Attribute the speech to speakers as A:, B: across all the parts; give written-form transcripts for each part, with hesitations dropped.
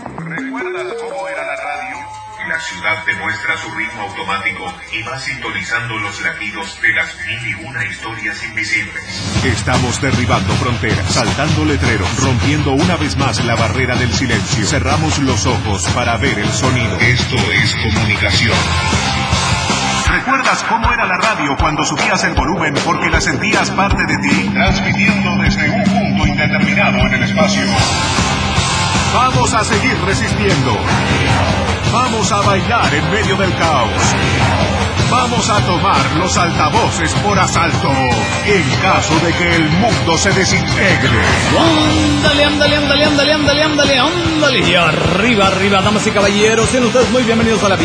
A: ¿Recuerdas cómo era la radio? La ciudad te muestra su ritmo automático y va sintonizando los latidos de las 1001 historias invisibles.
B: Estamos derribando fronteras, saltando letreros, rompiendo una vez más la barrera del silencio. Cerramos los ojos para ver el sonido.
A: Esto es comunicación.
B: ¿Recuerdas cómo era la radio cuando subías el volumen porque la sentías parte de ti?
A: Transmitiendo desde un punto indeterminado en el espacio.
B: Vamos a seguir resistiendo. Vamos a bailar en medio del caos. Vamos a tomar los altavoces por asalto en caso de que el mundo se desintegre.
C: Ándale, ándale, ándale, ándale, ándale, ándale, ándale. Y arriba, arriba, damas y caballeros, sean ustedes muy bienvenidos a la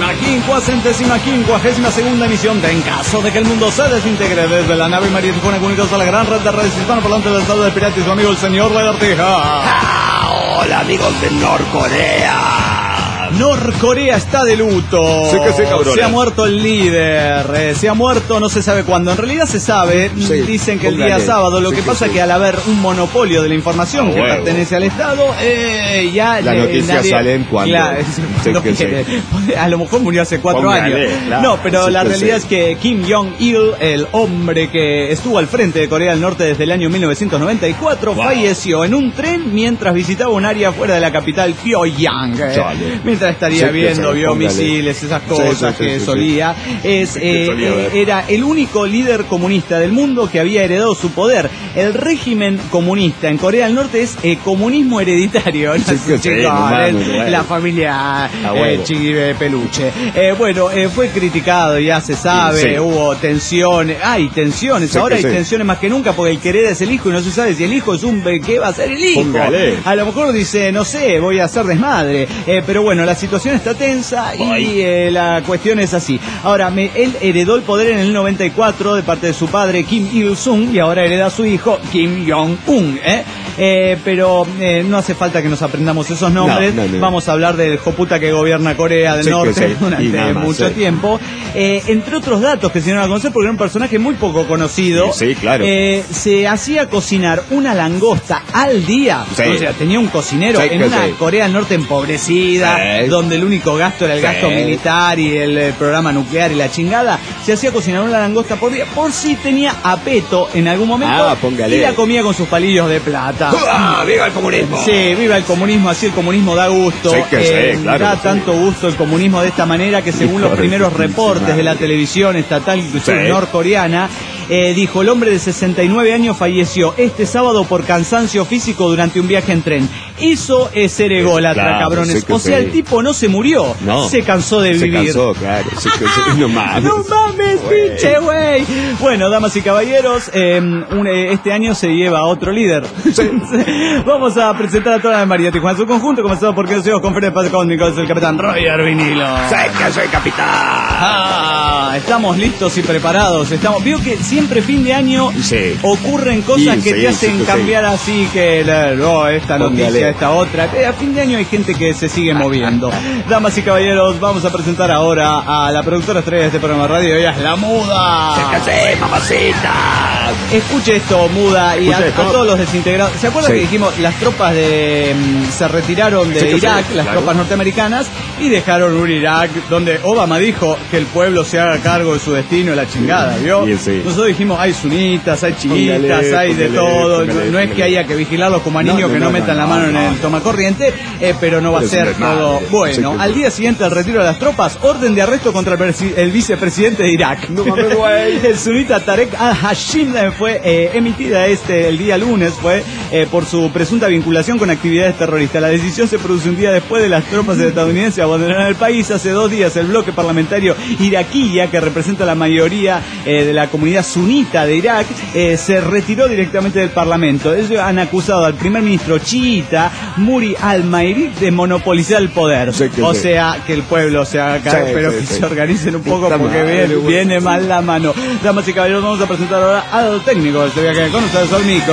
C: 1552ª emisión de En caso de que el mundo se desintegre, desde la nave María Tijuana, comunicados a la gran red de redes hispanoparlantes del estado de Pirata y su amigo el señor Lagartija.
D: Hola amigos de Norcorea.
C: Norcorea está de luto.
D: Sí, cabrón.
C: Se ha muerto el líder. Se ha muerto no se sabe cuándo. En realidad se sabe. Sí, dicen que el día sábado. Lo que pasa es que al haber un monopolio de la información que pertenece al Estado, ya
D: la noticia sale en cuando.
C: Claro, a lo mejor murió hace 4 años. Claro. No, pero la realidad es que Kim Jong-il, el hombre que estuvo al frente de Corea del Norte desde el año 1994, falleció en un tren mientras visitaba un área fuera de la capital, Pyongyang. Mientras estaría viendo, vio misiles, esas cosas que solía. Era el único líder comunista del mundo que había heredado su poder. El régimen comunista en Corea del Norte es comunismo hereditario. La familia Chigui Peluche. Fue criticado, ya se sabe, hubo tensiones. Hay tensiones, ahora hay tensiones más que nunca porque el que hereda es el hijo y no se sabe si el hijo es ¿qué va a ser el hijo? A lo mejor dice, no sé, voy a hacer desmadre. Pero bueno, la situación está tensa y la cuestión es así. Ahora, él heredó el poder en el 94 de parte de su padre Kim Il-sung y ahora hereda a su hijo Kim Jong-un. Pero no hace falta que nos aprendamos esos nombres. No. Vamos a hablar del joputa que gobierna Corea del Norte durante mucho tiempo. Entre otros datos que se dieron a conocer porque era un personaje muy poco conocido.
D: Sí, claro.
C: Se hacía cocinar una langosta al día. O sea, tenía un cocinero en una Corea del Norte empobrecida, donde el único gasto era el gasto militar y el programa nuclear y la chingada. Se hacía cocinar una langosta por día por si tenía apeto en algún momento y la comía con sus palillos de plata.
D: ¡Viva el comunismo!
C: Sí, viva el comunismo, así el comunismo da gusto. Da tanto gusto el comunismo de esta manera que según los primeros reportes de la televisión estatal, inclusive norcoreana, dijo, el hombre de 69 años falleció este sábado por cansancio físico durante un viaje en tren. Eso es ser ególatra, cabrones. O sea, el tipo no se murió, se cansó de vivir.
D: Se cansó, claro. No mames.
C: No mames, pinche güey. Bueno, damas y caballeros, este año se lleva a otro líder. Vamos a presentar a toda la María Tijuana, su conjunto, comenzado por que con Fred Paz Cósmicos, el capitán Roger Vinilo.
D: Sé que soy capitán.
C: Estamos listos y preparados. Veo que siempre fin de año ocurren cosas que te hacen cambiar así que esta noticia, esta otra. A fin de año hay gente que se sigue moviendo. Damas y caballeros, vamos a presentar ahora a la productora estrella de este programa de radio. Ella es la Muda.
D: ¡Sé, mamacita!
C: Escuche esto, Muda, y a todos los desintegrados. ¿Se acuerdan que dijimos las tropas se retiraron de Irak, las tropas norteamericanas, y dejaron un Irak donde Obama dijo que el pueblo se haga cargo de su destino y la chingada, ¿vio? Nosotros dijimos, hay sunitas, hay chiitas, hay de todo. No es que haya que vigilarlos como a niños que no metan la mano en el tomacorriente, pero no va a ser todo bueno. Al día siguiente del retiro de las tropas, orden de arresto contra el vicepresidente de Irak. El sunita Tarek al-Hashim fue emitida el día lunes, por su presunta vinculación con actividades terroristas. La decisión se produce un día después de las tropas estadounidenses abandonaron el país. Hace 2 días el bloque parlamentario iraquí, que representa la mayoría de la comunidad sunita de Irak, se retiró directamente del parlamento. Ellos han acusado al primer ministro chiita Muri al-Mahiri de monopolizar el poder. O sea, que el pueblo se haga cargo, pero que se organicen un poco porque viene mal la mano. Damas y caballeros, vamos a presentar ahora al técnico. Este viaje con ustedes, al Mico.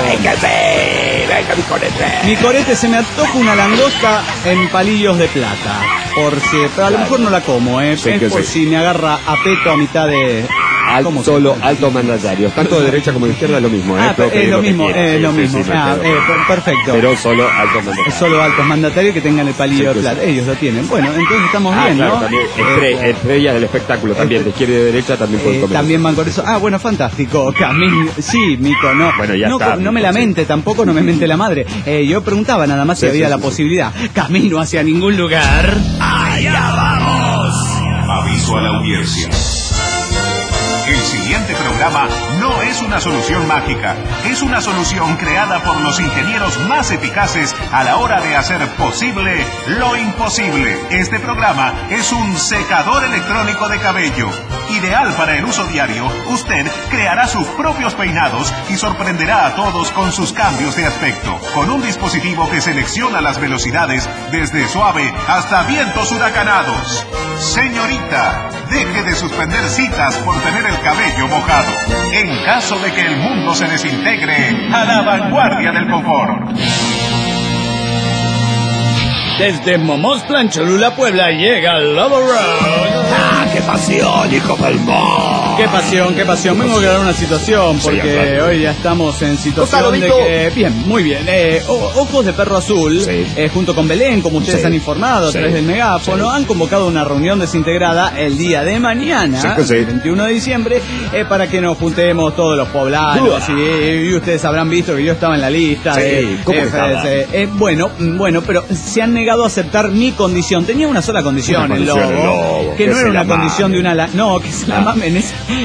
D: Venga, mi corete.
C: Mi corete, se me antoja una langosta en palillos de plata. Pero a lo mejor no la como, es por si me agarra a peto a mitad de
D: altos mandatarios. Tanto de derecha como de izquierda es lo mismo.
C: Es lo mismo, perfecto.
D: Pero solo altos mandatarios.
C: Solo altos mandatarios que tengan el palillo de plata. Ellos lo tienen. Bueno, entonces estamos bien,
D: claro,
C: ¿no?
D: También estrellas del espectáculo también, de izquierda y de derecha también pueden comer.
C: También van con eso. Bueno, fantástico. Sí, Mico, no.
D: Bueno, ya
C: no,
D: está.
C: No me lamente, tampoco no me mente la madre. Yo preguntaba nada más si había la posibilidad. Camino hacia ningún lugar.
A: ¡Allá vamos! Aviso a la audiencia. El siguiente programa no es una solución mágica, es una solución creada por los ingenieros más eficaces a la hora de hacer posible lo imposible. Este programa es un secador electrónico de cabello. Ideal para el uso diario, usted creará sus propios peinados y sorprenderá a todos con sus cambios de aspecto. Con un dispositivo que selecciona las velocidades desde suave hasta vientos huracanados. Señorita, deje de suspender citas por tener el cabello mojado. En caso de que el mundo se desintegre, a la vanguardia del confort.
C: Desde Momosplan, Cholula, Puebla, llega Lobo Road.
D: ¡Qué pasión, hijo del mar!
C: ¡Qué pasión, qué pasión! Vengo a aclarar una situación, porque hoy ya estamos en situación de que... Bien, muy bien. Ojos de Perro Azul, junto con Belén, como ustedes han informado a través del megáfono, han convocado una reunión desintegrada el día de mañana, el 21 de diciembre, para que nos juntemos todos los poblanos. Y ustedes habrán visto que yo estaba en la lista. Bueno, pero se han negado a aceptar mi condición. Tenía una sola condición, el lobo, que no era una condición de una... No, que se la mamen.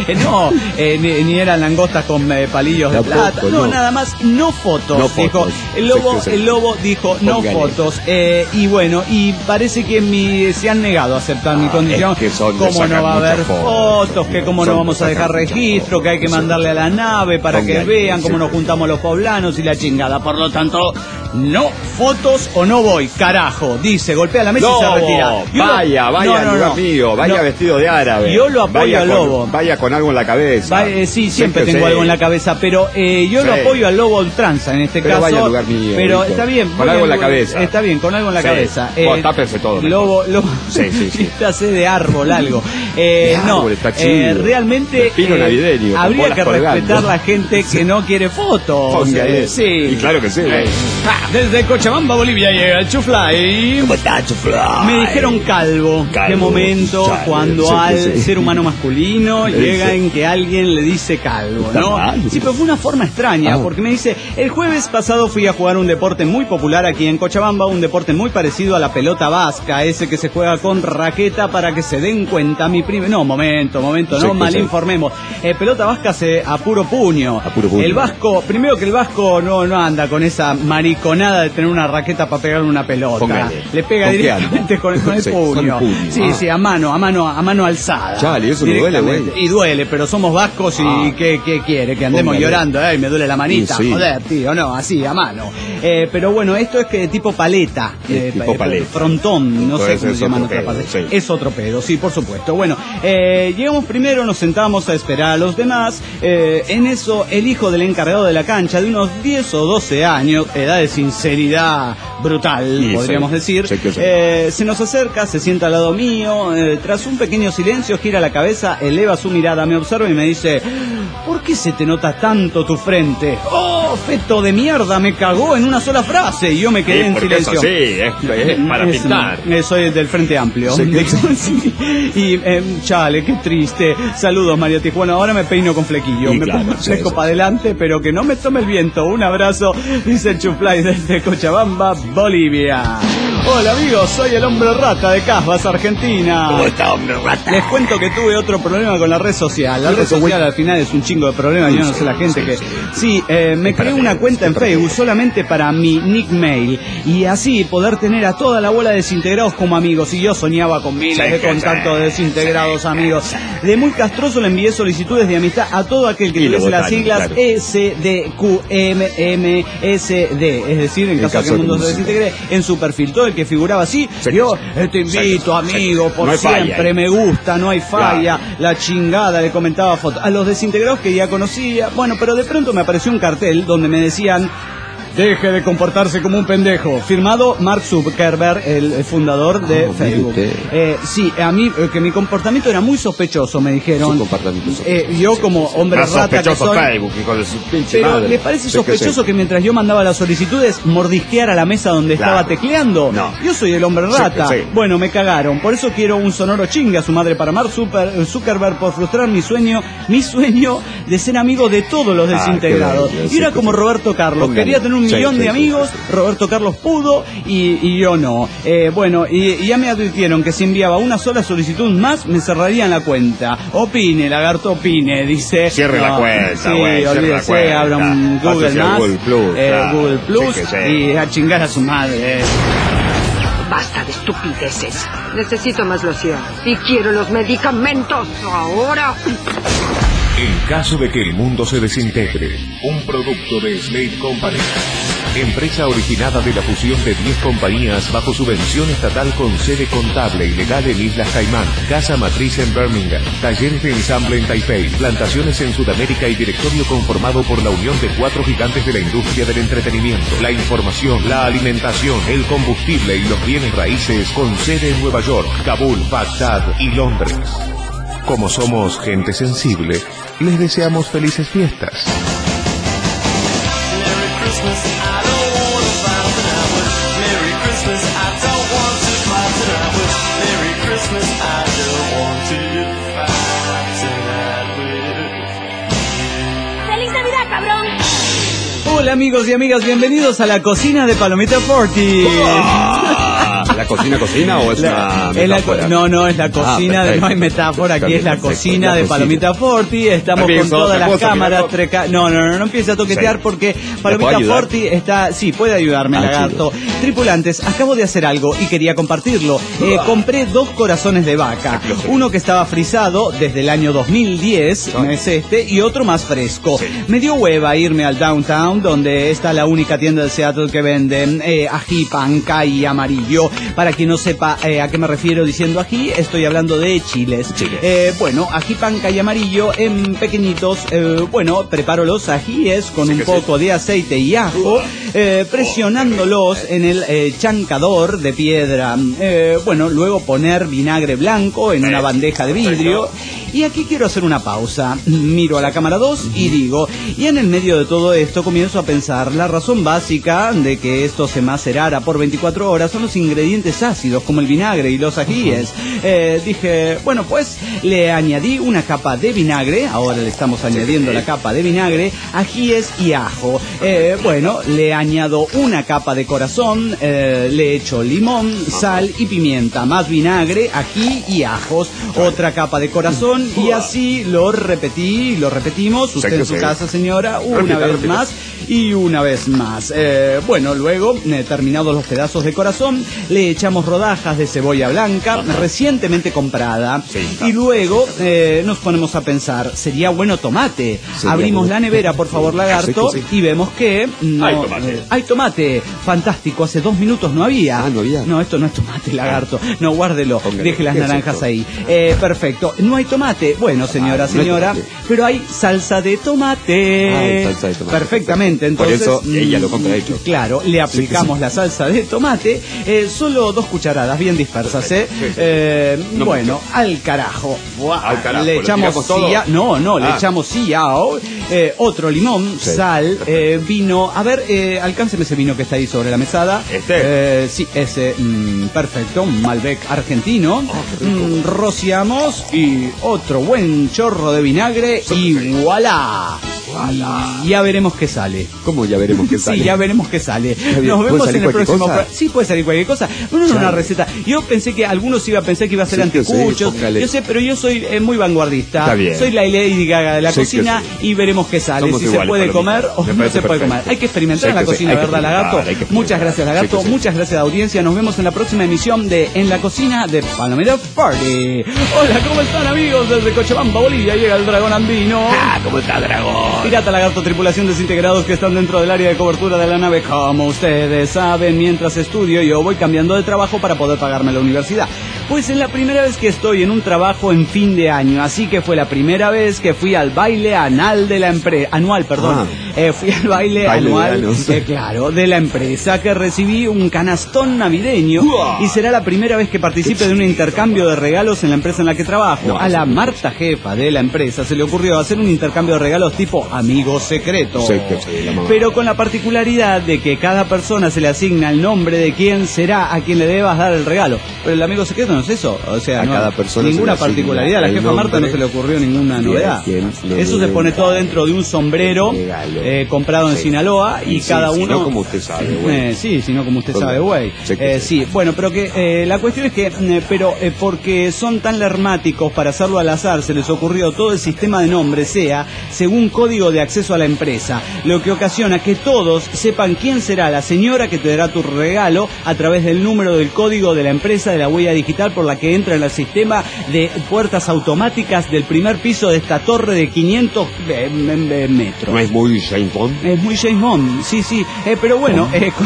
C: Ni eran langostas con palillos de plata. No, nada más, no fotos. Dijo el lobo dijo no fotos. Y bueno, y parece que se han negado a aceptar mi condición. Como no va a haber fotos, que como no vamos a dejar registro, que hay que mandarle a la nave para que vean cómo nos juntamos los poblanos y la chingada. Por lo tanto, no fotos o no voy, carajo. Dice, golpea la mesa y se retira.
D: Vaya, amigo, vaya vestido de árabe.
C: Yo lo apoyo al lobo.
D: Vaya con algo en la cabeza.
C: Sí, siempre tengo algo en la cabeza, pero yo lo apoyo al lobo ultranza en este caso.
D: Vaya al lugar mío,
C: pero está bien.
D: Con algo en la cabeza.
C: Está bien, con algo en la cabeza.
D: Tápese todo.
C: Lobo, vístase de árbol, algo.
D: Árbol, está chido.
C: Realmente
D: pino navideño,
C: habría que respetar la gente que no quiere fotos.
D: Sí. Y claro que sí.
C: Desde Cochabamba, Bolivia, llega el Chufly.
D: ¿Cómo está, Chufly?
C: Me dijeron calvo. Qué momento cuando al ser humano masculino llega en que alguien le dice calvo, ¿no? Sí, pero fue una forma extraña, porque me dice, el jueves pasado fui a jugar un deporte muy popular aquí en Cochabamba, un deporte muy parecido a la pelota vasca, ese que se juega con raqueta para que se den cuenta mi primo. No, momento, no mal informemos. Pelota vasca a puro puño. El vasco, primero que el vasco no anda con esa mariconada de tener una raqueta para pegar una pelota.
D: Póngale.
C: Le pega directamente con el puño. Sí, a mano alzada.
D: Chale, eso no duele, güey.
C: Y duele, pero somos vascos y ¿qué quiere? Que andemos llorando, me duele la manita. Joder, tío, no, así, a mano. Pero bueno, esto es que tipo paleta.
D: Tipo paleta.
C: Frontón, no sé cómo se llama en otra parte. Es otro pedo, sí, por supuesto. Bueno, llegamos primero, nos sentamos a esperar a los demás. En eso, el hijo del encargado de la cancha, de unos 10 o 12 años, edad de sinceridad brutal, podríamos decir, se nos acerca, se sienta al lado mío, tras un pequeño silencio, gira la cabeza, eleva su mirada, me observa y me dice, ¿por qué se te nota tanto tu frente? ¡Oh, feto de mierda! Me cagó en una sola frase y yo me quedé en silencio.
D: Es para pintar.
C: Soy del Frente Amplio. Y chale, qué triste. Saludos, María Tijuana. Ahora me peino con flequillo. Me pongo fleco para adelante, pero que no me tome el viento. Un abrazo, dice el Chufly desde Cochabamba, Bolivia. Hola amigos, soy el hombre rata de Casbas, Argentina.
D: ¿Cómo está, hombre rata?
C: Les cuento que tuve otro problema con la red social. La red social al final es un chingo de problemas. Yo no sé la gente que... Sí, me creé una cuenta en Facebook solamente para mi nickmail y así poder tener a toda la bola de desintegrados como amigos. Y yo soñaba con miles de contactos de desintegrados amigos. De muy castroso le envié solicitudes de amistad a todo aquel que tuviese las siglas SDQMMSD. Es decir, en caso de que el mundo se desintegre, en su perfil. Todo el que figuraba así, yo te invito, amigo, por no siempre, falla, me gusta, no hay falla, la chingada, le comentaba fotos. A los desintegrados que ya conocía, bueno, pero de pronto me apareció un cartel donde me decían, Deje de comportarse como un pendejo. Firmado Mark Zuckerberg, el fundador de Facebook. Sí, a mí que mi comportamiento era muy sospechoso, me dijeron.
D: Su comportamiento
C: yo como hombre
D: más
C: rata que soy,
D: Facebook, hijo de su pinche
C: pero
D: madre.
C: ¿les parece sospechoso que mientras yo mandaba las solicitudes mordisqueara la mesa donde estaba tecleando?
D: No.
C: Yo soy el hombre rata.
D: Sí.
C: Bueno, me cagaron. Por eso quiero un sonoro chinga a su madre para Mark Zuckerberg por frustrar mi sueño de ser amigo de todos los desintegrados. Y era como Roberto Carlos. Quería tener un millón de amigos. Roberto Carlos pudo y yo no. Bueno, y ya me advirtieron que si enviaba una sola solicitud más me cerrarían la cuenta. Opine, lagarto, opine, dice.
D: Cierre la cuenta,
C: güey. Sí, olvídese, abra un Google más, Google Plus y a chingar a su madre.
E: Basta de estupideces. Necesito más loción. Y quiero los medicamentos ahora.
B: En caso de que el mundo se desintegre, un producto de Slate Company. Empresa originada de la fusión de 10 compañías bajo subvención estatal con sede contable y legal en Islas Caimán, casa matriz en Birmingham, talleres de ensamble en Taipei, plantaciones en Sudamérica y directorio conformado por la unión de 4 gigantes de la industria del entretenimiento, la información, la alimentación, el combustible y los bienes raíces con sede en Nueva York, Kabul, Bagdad y Londres. Como somos gente sensible, les deseamos felices fiestas.
C: Hola amigos y amigas, bienvenidos a la cocina de Palomita Forti.
D: ¿La cocina o es una metáfora?
C: No, es la cocina, no hay metáfora, aquí es la cocina de Palomita Forti. Estamos con todas las cámaras. No empiece a toquetear porque Palomita Forti está... Sí, puede ayudarme, lagarto. Chido. Tripulantes, acabo de hacer algo y quería compartirlo. Compré 2 corazones de vaca. Uno que estaba frisado desde el año 2010, es este, y otro más fresco. Sí. Me dio hueva irme al downtown, donde está la única tienda de Seattle que vende ají, panca y amarillo. Para quien no sepa a qué me refiero diciendo ají, estoy hablando de chiles. Bueno, ají, panca y amarillo en pequeñitos. Bueno, preparo los ajíes con un poco de aceite y ajo, presionándolos en el chancador de piedra. Bueno, luego poner vinagre blanco en una bandeja de vidrio. Y aquí quiero hacer una pausa. Miro a la cámara 2 y digo, y en el medio de todo esto comienzo a pensar, la razón básica de que esto se macerara por 24 horas son los ingredientes ácidos como el vinagre y los ajíes. Dije, bueno, pues le añadí una capa de vinagre, ahora le estamos añadiendo la capa de vinagre, ajíes y ajo. Bueno, le añado una capa de corazón, le echo limón, sal y pimienta, más vinagre, ají y ajos, otra capa de corazón. Y así lo repetimos, usted en su casa, señora, una vez más y una vez más. Bueno, luego, terminados los pedazos de corazón, le echamos rodajas de cebolla blanca, recientemente comprada. Y luego nos ponemos a pensar, sería bueno tomate. Abrimos la nevera, por favor, lagarto, y vemos que hay tomate. Fantástico, hace 2 minutos no había. No, esto no es tomate, lagarto. No, guárdelo, deje las naranjas ahí. Perfecto, no hay tomate. Bueno, señora, pero hay salsa de tomate.
D: Salsa de tomate.
C: Perfectamente, entonces...
D: Por eso ella lo compra hecho.
C: Claro, le aplicamos la salsa de tomate, solo 2 cucharadas bien dispersas, bueno, al carajo. Le echamos le echamos sillao, otro limón, sal, vino. A ver, alcánceme ese vino que está ahí sobre la mesada. Sí, ese, perfecto, un Malbec argentino. Rociamos y otro buen chorro de vinagre y ¡voilá! Ya veremos qué sale.
D: ¿Cómo ya veremos qué sale?
C: Sí, ya veremos qué sale. Nos vemos en el próximo. Sí, puede salir cualquier cosa. No es una receta. Yo pensé que algunos iba a pensar que iba a ser anticuchos. Yo sé, pero yo soy muy vanguardista. Soy la Lady Gaga de la cocina y veremos qué sale.
D: Somos
C: si se puede comer o no se puede comer. Hay que experimentar en la cocina, ¿verdad, lagarto? Muchas gracias, lagarto. Muchas gracias, audiencia. Nos vemos en la próxima emisión de En la Cocina de Palomita Forti. Hola, ¿cómo están, amigos? Desde Cochabamba, Bolivia, llega el dragón andino.
D: ¿Cómo está, dragón?
C: Pirata, lagarto, tripulación desintegrados que están dentro del área de cobertura de la nave. Como ustedes saben, mientras estudio yo voy cambiando de trabajo para poder pagarme la universidad. Pues es la primera vez que estoy en un trabajo en fin de año, así que fue la primera vez que fui al baile anual de la empresa, Fui al baile anual, claro, de la empresa, que recibí un canastón navideño y será la primera vez que participe de un intercambio de regalos en la empresa en la que trabajo. A la Marta, jefa de la empresa, se le ocurrió hacer un intercambio de regalos tipo amigo secreto. Pero con la particularidad de que cada persona se le asigna el nombre de quién será a quien le debas dar el regalo. Pero el amigo secreto no es eso, o sea, no,
D: cada persona
C: ninguna particularidad. A la jefa Marta no se le ocurrió ninguna novedad. Eso se pone todo dentro de un sombrero comprado en Sinaloa y cada uno...
D: Si no como usted sabe, güey.
C: Si no como usted sabe, güey. Sí, bueno, pero que la cuestión es que, porque son tan lermáticos para hacerlo al azar, se les ocurrió todo el sistema de nombres sea según código de acceso a la empresa, lo que ocasiona que todos sepan quién será la señora que te dará tu regalo a través del número del código de la empresa, de la huella digital por la que entra en el sistema de puertas automáticas del primer piso de esta torre de 500 metros.
D: ¿No es muy James Bond?
C: Es muy James Bond, sí, pero bueno...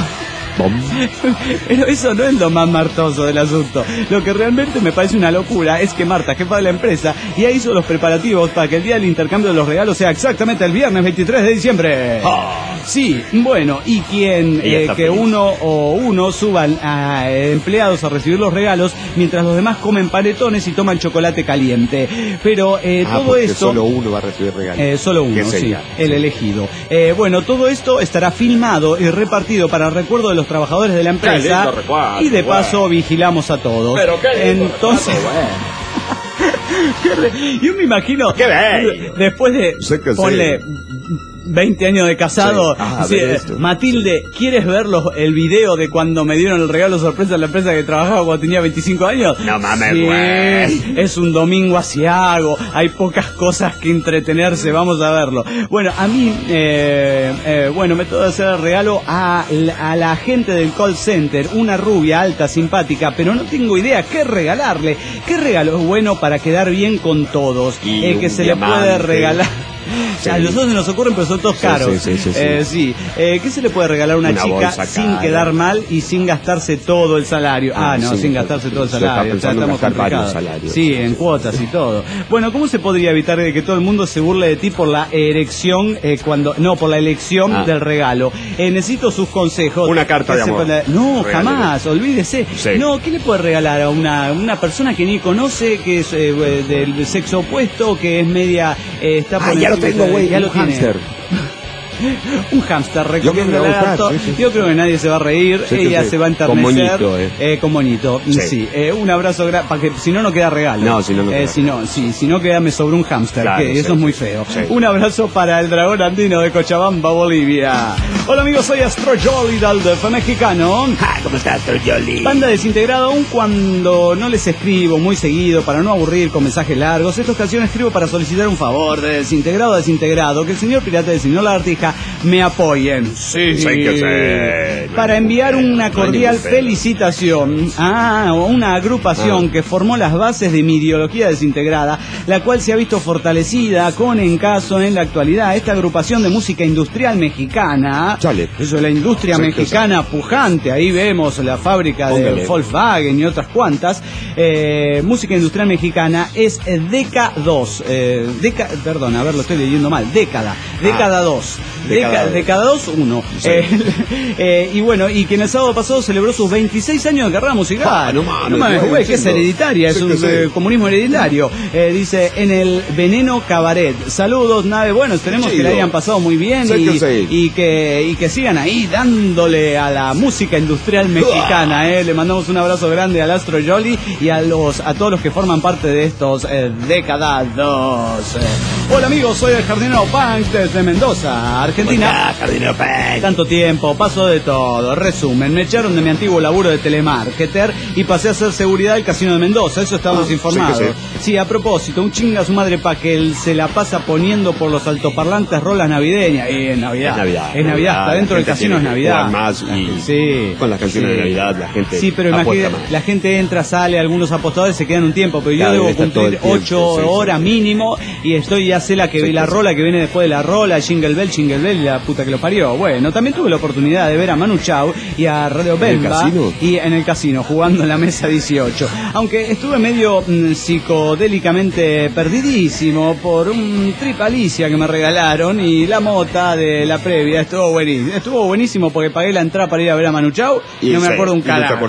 C: Pero eso no es lo más martoso del asunto. Lo que realmente me parece una locura es que Marta, jefa de la empresa, ya hizo los preparativos para que el día del intercambio de los regalos sea exactamente el viernes 23 de diciembre. Sí, bueno, y quien que uno suban a empleados a recibir los regalos mientras los demás comen panetones y toman chocolate caliente. Pero todo esto...
D: Solo uno va a recibir regalos.
C: Solo uno, sí, el elegido. Bueno, todo esto estará filmado y repartido para el recuerdo de los trabajadores de la empresa y de paso vigilamos a todos.
D: Pero qué
C: entonces yo me imagino después de ponle 20 años de casado, Matilde, ¿quieres ver el video de cuando me dieron el regalo sorpresa en la empresa que trabajaba cuando tenía 25 años?
D: No mames, güey.
C: Es un domingo asiago, hay pocas cosas que entretenerse, vamos a verlo. Bueno, a mí, me tengo que hacer el regalo a la gente del call center, una rubia alta, simpática, pero no tengo idea qué regalarle. ¿Qué regalo es bueno para quedar bien con todos? Que se le puede regalar... A nosotros se nos ocurren, pero son todos caros. ¿Qué se le puede regalar a una chica sin quedar mal y sin gastarse todo el salario? Sin gastarse todo el salario. Estamos complicados. Sí, en cuotas y todo. Bueno, ¿cómo se podría evitar que todo el mundo se burle de ti por la erección por la elección del regalo? Necesito sus consejos.
D: Una carta de amor.
C: No, jamás, olvídese. No, ¿qué le puede regalar a una persona que ni conoce, que es del sexo opuesto, que es media está por
D: ya lo tengo, güey,
C: ya lo tiene.
D: Hámster.
C: Un hámster, recomiendo el gato. Yo creo que nadie se va a reír, ella se va a enternecer. Con monito, sí. Un abrazo para que si no queda regalo.
D: No, si
C: no queda me sobra un hámster, que eso es muy feo. Un abrazo para el dragón andino de Cochabamba, Bolivia. Hola amigos, soy Astro Jolly del DF mexicano.
D: ¿Cómo estás, Astro Jolly?
C: Banda Desintegrado, aun cuando no les escribo muy seguido para no aburrir con mensajes largos, esta ocasión escribo para solicitar un favor de Desintegrado a Desintegrado, que el señor Pirata del Señor Lagartija me apoyen. Para enviar una cordial felicitación a una agrupación que formó las bases de mi ideología desintegrada, la cual se ha visto fortalecida con encaso en la actualidad. Esta agrupación de música industrial mexicana, eso es la industria mexicana pujante, ahí vemos la fábrica de Volkswagen y otras cuantas, música industrial mexicana es Deca 2, perdón, a ver, lo estoy leyendo mal, Década 2. Década 2, 1. Y bueno, y que en el sábado pasado celebró sus 26 años de carrera musical. No mames, güey, que es hereditaria, es un comunismo hereditario. Dice, en el Veneno Cabaret. Saludos, nave. Bueno, esperemos que le hayan pasado muy bien y que sigan ahí dándole a la música industrial mexicana. Le mandamos un abrazo grande al Astro Jolly y a todos los que forman parte de estos Década 2. Hola amigos, soy el Jardinero Punk desde Mendoza, Argentina. Tanto tiempo, pasó de todo. Resumen, me echaron de mi antiguo laburo de telemarketer y pasé a hacer seguridad del casino de Mendoza, eso estábamos informados. Sí, a propósito, un chinga a su madre pa' que él se la pasa poniendo por los altoparlantes rolas navideñas. Y es Navidad, está dentro del casino, es Navidad.
D: Más y con las canciones de Navidad la gente.
C: Sí, pero imagínate, la gente entra, sale, algunos apostadores se quedan un tiempo, pero yo debo cumplir 8 horas mínimo y estoy ya sé la rola que viene después de la rola. rola, Jingle Bell, la puta que lo parió. Bueno, también tuve la oportunidad de ver a Manu Chao y a Radio Bemba y en el casino, jugando en la mesa 18. Aunque estuve medio psicodélicamente perdidísimo por un trip Alicia que me regalaron y la mota de la previa. Estuvo buenísimo porque pagué la entrada para ir a ver a Manu Chao y no me acuerdo un carajo.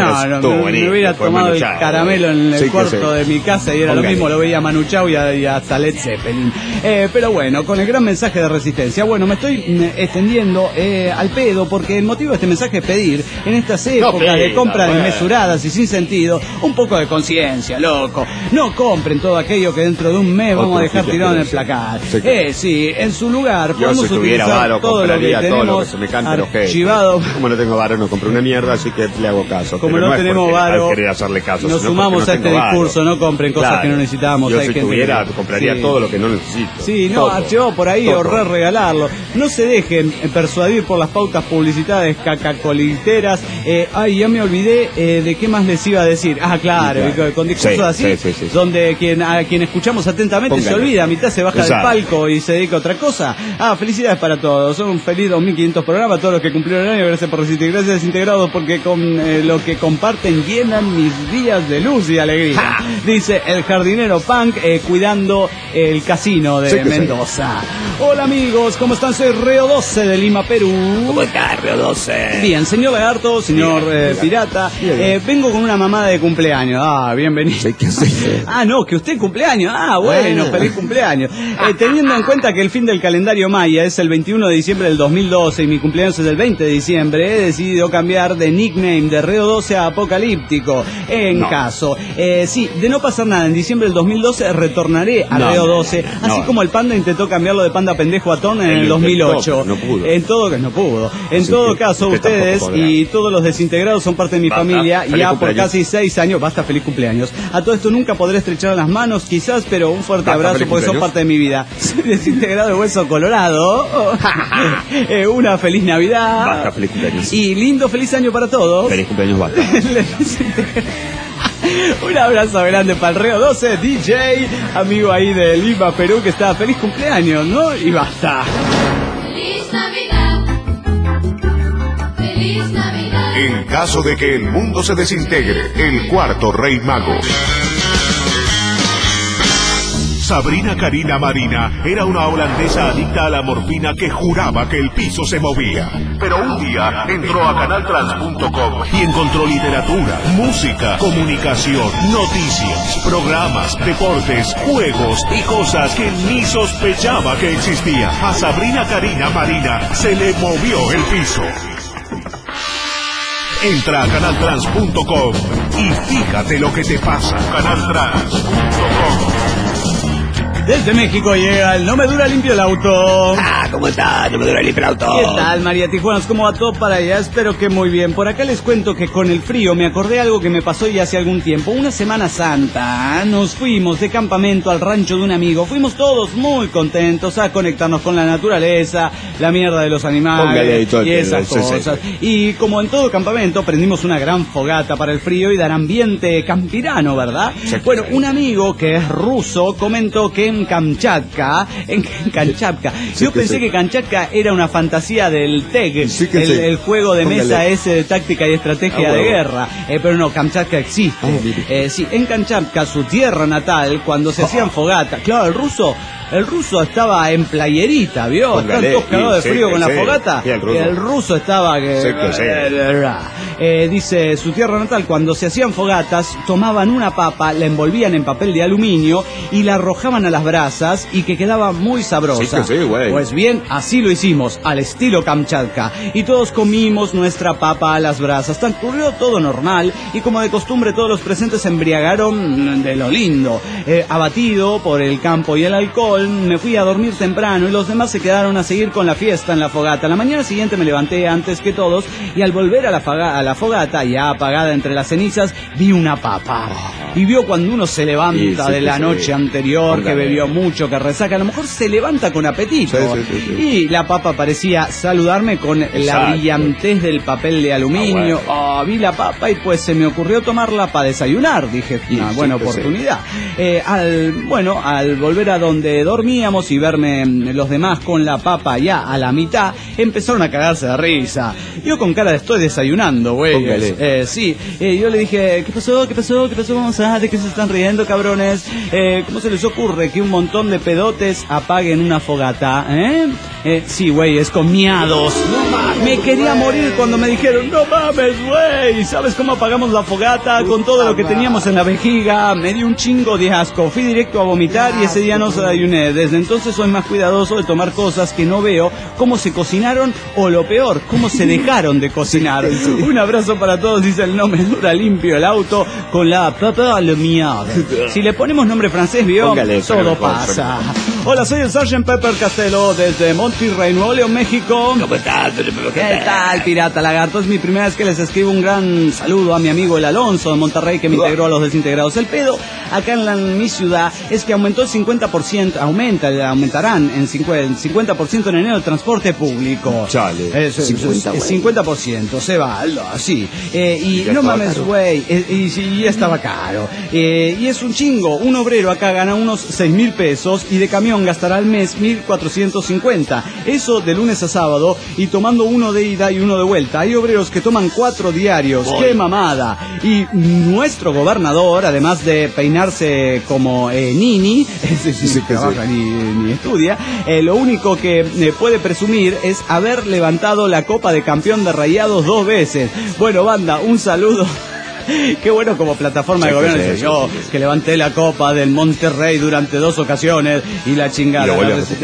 C: Me hubiera tomado el caramelo en el cuarto de mi casa y era lo mismo, lo veía a Manu Chao y hasta Led Zeppelin. Pero bueno, con el gran mensaje de resistencia. Bueno, me estoy extendiendo al pedo porque el motivo de este mensaje es pedir en estas épocas de compras desmesuradas y sin sentido un poco de conciencia, loco. No compren todo aquello que dentro de un mes vamos a dejar tirado en el placar. Sí, en su lugar podemos utilizar varo, todo lo que tenemos archivado.
D: Como no tengo varo, no compré una mierda, así que le hago caso.
C: Como no tenemos varo,
D: hacerle caso,
C: nos sumamos a este discurso, no compren cosas que no necesitamos.
D: Yo si tuviera, compraría todo lo que no necesito.
C: Sí, no, archivado por ahí o regalarlo. No se dejen persuadir por las pautas publicitarias cacacoliteras. Ya me olvidé de qué más les iba a decir. Claro, con discursos así, donde a quien escuchamos atentamente se olvida, a mitad se baja del palco y se dedica a otra cosa. Felicidades para todos. Un feliz 2500 programas, todos los que cumplieron el año. Gracias por resistir, gracias desintegrados, porque con lo que comparten llenan mis días de luz y alegría. Dice el jardinero punk cuidando el casino de Mendoza. Hola amigos, ¿cómo están? Soy Reo 12 de Lima, Perú.
D: ¿Cómo está Reo 12?
C: Bien, señor Lagarto, señor Pirata. Vengo con una mamada de cumpleaños. Bienvenido. No, que usted cumpleaños. Bueno, feliz cumpleaños. Teniendo en cuenta que el fin del calendario maya es el 21 de diciembre del 2012 y mi cumpleaños es el 20 de diciembre, he decidido cambiar de nickname de Reo 12 a Apocalíptico. Caso, de no pasar nada en diciembre del 2012, retornaré a Reo 12, así como el Panda intentó cambiarlo de Panda Pendejo a Ton en el 2008.
D: No pudo.
C: No pudo. En todo caso, ustedes y todos los desintegrados son parte de mi familia ya por casi 6 años. Basta, feliz cumpleaños. A todo esto nunca podré estrechar las manos, quizás, pero un fuerte abrazo porque son parte de mi vida. Soy desintegrado de Hueso Colorado. Una feliz Navidad.
D: Basta, feliz cumpleaños.
C: Y lindo feliz año para todos.
D: Feliz cumpleaños, basta.
C: Un abrazo grande para el Reo 12, DJ, amigo ahí de Lima, Perú, que está feliz cumpleaños, ¿no? Y basta.
F: Feliz Navidad. Feliz Navidad.
B: En caso de que el mundo se desintegre, el cuarto rey mago. Sabrina Karina Marina era una holandesa adicta a la morfina que juraba que el piso se movía. Pero un día entró a canaltrans.com y encontró literatura, música, comunicación, noticias, programas, deportes, juegos y cosas que ni sospechaba que existían. A Sabrina Karina Marina se le movió el piso. Entra a canaltrans.com y fíjate lo que te pasa. Canaltrans.com.
C: Desde México llega el No Me Dura Limpio el Auto.
D: ¿Cómo está? No me dura limpio el auto.
C: ¿Qué tal, María Tijuanas? ¿Cómo va todo para allá? Espero que muy bien. Por acá les cuento que con el frío me acordé algo que me pasó ya hace algún tiempo. Una Semana Santa nos fuimos de campamento al rancho de un amigo. Fuimos todos muy contentos a conectarnos con la naturaleza, la mierda de los animales y esas cosas. Y como en todo campamento prendimos una gran fogata para el frío y dar ambiente campirano, ¿verdad? Bueno, un amigo que es ruso comentó que en Kamchatka, yo pensé que Kamchatka era una fantasía del TEG, el juego de mesa ese de táctica y estrategia de guerra, pero no, Kamchatka existe. En Kamchatka, su tierra natal, cuando se hacían fogatas, claro, el ruso estaba en playerita, ¿vio? Están todos cagados de frío con la fogata. El ruso estaba dice, su tierra natal, cuando se hacían fogatas, tomaban una papa, la envolvían en papel de aluminio y la arrojaban a las brasas y que quedaba muy sabrosa. Pues bien, así lo hicimos, al estilo Kamchatka. Y todos comimos nuestra papa a las brasas. Transcurrió todo normal y como de costumbre todos los presentes se embriagaron de lo lindo. Abatido por el campo y el alcohol, me fui a dormir temprano y los demás se quedaron a seguir con la fiesta en la fogata. La mañana siguiente me levanté antes que todos y al volver a la fogata, ya apagada entre las cenizas, vi una papa. y vio cuando uno se levanta de la noche anterior, que bebió mucho, que resaca, a lo mejor se levanta con apetito. Y la papa parecía saludarme con la brillantez del papel de aluminio. Vi la papa y pues se me ocurrió tomarla para desayunar. Dije, una buena oportunidad. Al volver a donde dormíamos y verme los demás con la papa ya a la mitad, empezaron a cagarse de risa. Yo con cara de estoy desayunando, güey. Yo le dije, ¿qué pasó? Vamos a ¿de qué se están riendo, cabrones? ¿Cómo se les ocurre que un montón de pedotes apaguen una fogata? Sí, güey, es con miados. Me quería morir cuando me dijeron, no mames, güey, ¿sabes cómo apagamos la fogata? Con todo lo que teníamos en la vejiga. Me dio un chingo de asco. Fui directo a vomitar y ese día no desayuné. Desde entonces soy más cuidadoso de tomar cosas que no veo cómo se cocinaron o lo peor, cómo se dejaron de cocinar. Un abrazo para todos, dice el nombre dura limpio el auto con la papa aluminada. Si le ponemos nombre francés, vio, todo pasa. Hola, soy el Sgt. Pepper Castelo desde Monterrey, Nuevo León, México. ¿Cómo estás? ¿Qué tal, pirata lagarto? Es mi primera vez que les escribo un gran saludo a mi amigo el Alonso de Monterrey, que me integró a los desintegrados. El pedo acá en mi ciudad es que aumentó el 50%, aumentarán en 50% en enero el transporte público. Chale. 50%, se va, así. Y no mames, güey, y estaba caro. Y es un chingo. Un obrero acá gana unos 6,000 pesos y de camión gastará al mes 1,450. Eso de lunes a sábado y tomando uno de ida y uno de vuelta. Hay obreros que toman 4 diarios. ¡Qué mamada! Y nuestro gobernador, además de peinarse como Nini, trabaja ni estudia, lo único que puede presumir es haber levantado la copa de campeón de Rayados 2 veces. Bueno, banda, un saludo. Qué bueno como plataforma de gobierno. Dice, yo que levanté la copa del Monterrey durante 2 ocasiones y la chingada.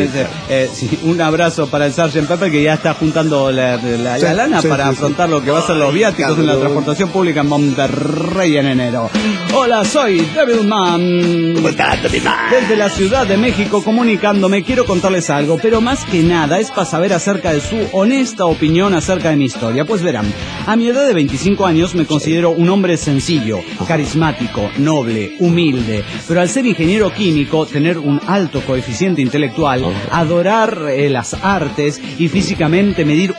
C: Un abrazo para el Sgt. Pepper, que ya está juntando la lana para afrontar lo que va a ser los viáticos en la transportación pública en Monterrey en enero. Hola, soy Devilman. Desde la Ciudad de México comunicándome, quiero contarles algo, pero más que nada es para saber acerca de su honesta opinión acerca de mi historia. Pues verán, a mi edad de 25 años me considero un hombre sencillo, carismático, noble, humilde, pero al ser ingeniero químico, tener un alto coeficiente intelectual, adorar las artes y físicamente medir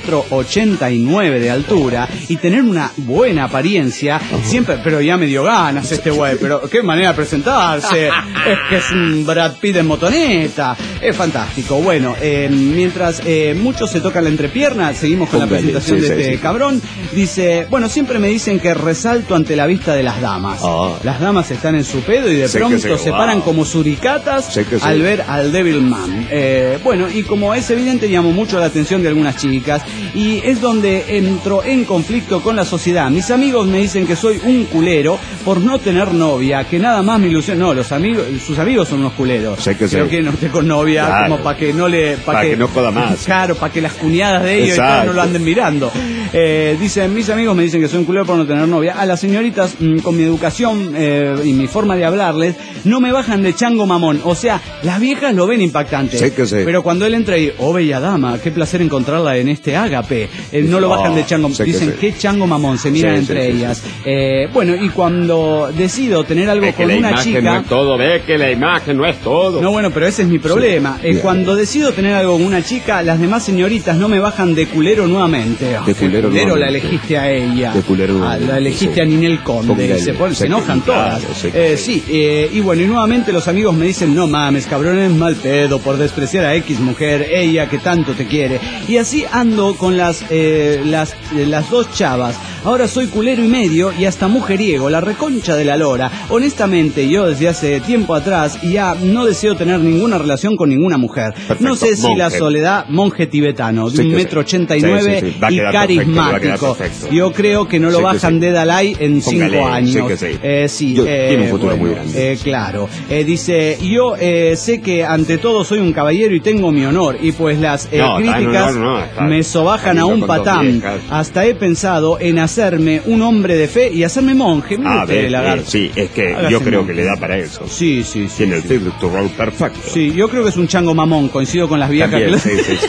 C: 1,89 m de altura y tener una buena apariencia, siempre, pero ya me dio ganas este güey, pero qué manera de presentarse, es que es un Brad Pitt en motoneta, es fantástico. Bueno, mientras muchos se tocan la entrepierna, seguimos con la presentación de este cabrón. Dice, bueno, siempre me dicen que resalto ante la vista de las damas. Las damas están en su pedo y de pronto se paran como suricatas al ver al Devilman. Bueno, y como es evidente, llamó mucho la atención de algunas chicas y es donde entro en conflicto con la sociedad. Mis amigos me dicen que soy un culero por no tener novia, que nada más me ilusiona. No, sus amigos son unos culeros. Creo que no esté con novia, como para que no le... Para que no joda más. Claro, para que las cuñadas de ellos y todo no lo anden mirando. Dicen, mis amigos me dicen que soy un culero por no tener novia. A las señoritas, con mi educación y mi forma de hablarles, no me bajan de chango mamón. O sea, las viejas lo ven impactante. Pero cuando él entra y, oh bella dama, qué placer encontrarla en este ágape, no lo bajan de chango. Dicen, qué chango mamón, se miran entre ellas. Bueno, y cuando decido tener algo con una chica...
D: No es todo, ve que la imagen no es todo.
C: No, bueno, pero ese es mi problema. Cuando decido tener algo con una chica, las demás señoritas no me bajan de culero nuevamente. De culero la elegiste a ella. De culero la elegiste a Ninel Conde. Se enojan todas. Y bueno, y nuevamente los amigos me dicen, no mames, cabrón, es mal pedo por despreciar a X mujer, ella que tanto te quiere. Y así ando con las 2 chavas. Ahora soy culero y medio y hasta mujeriego, la reconcha de la lora. Honestamente, yo desde hace tiempo atrás ya no deseo tener ninguna relación con ninguna mujer. Perfecto. No sé si la soledad, monje tibetano, de 1,89 m y carismático. Yo creo que no lo bajan de Dalai en 5 años. Tiene un futuro muy grande. Claro. Dice, yo sé que ante todo soy un caballero y tengo mi honor. Y pues las críticas me sobajan a un patán. Hasta he pensado en hacer hacerme un hombre de fe y hacerme monje.
D: Sí, es que
C: Hágase
D: yo creo
C: monje.
D: que le da para eso.
C: Sí.
D: Tiene el filtro perfecto.
C: Sí, yo creo que es un chango mamón, coincido con las viejas.
D: También,
C: que
D: sí.